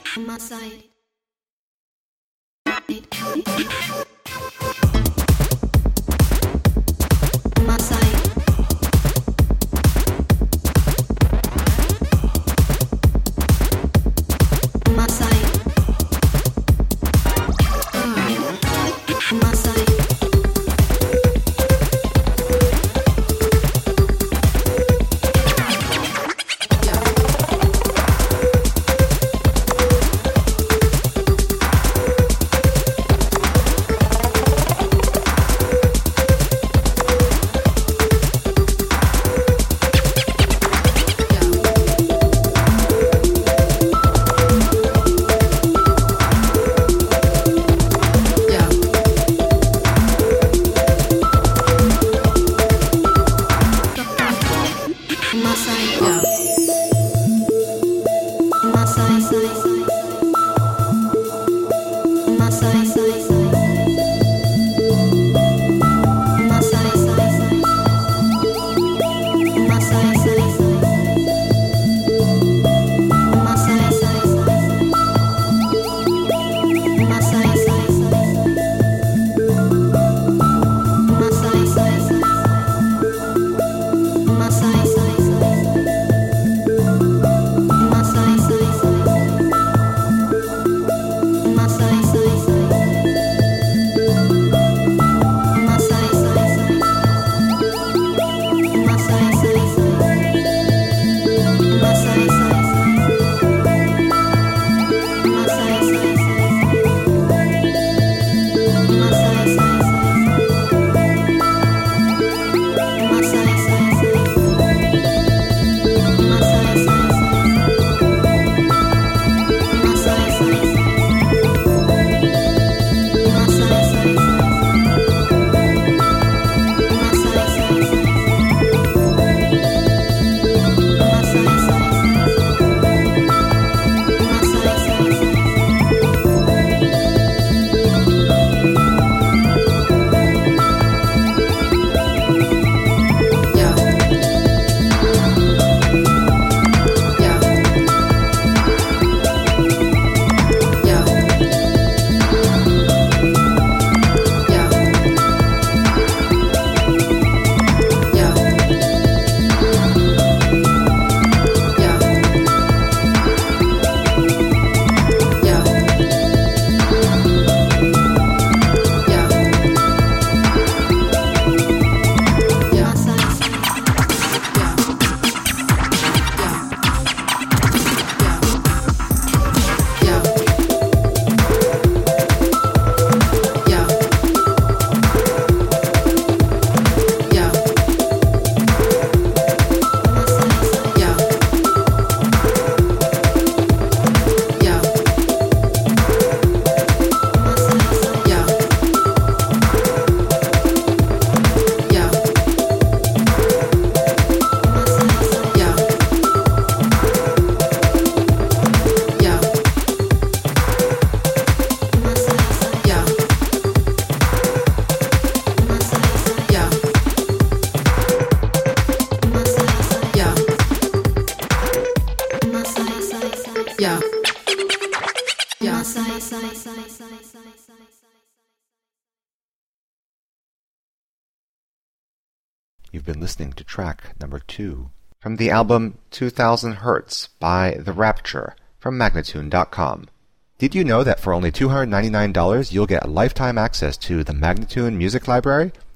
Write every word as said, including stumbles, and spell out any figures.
on my side. On my side. On my side. On my side. You've been listening to track number two from the album two thousand Hertz by The Rapture from Magnatune dot com. Did you know that for only two hundred ninety-nine dollars you'll get lifetime access to the Magnatune Music Library,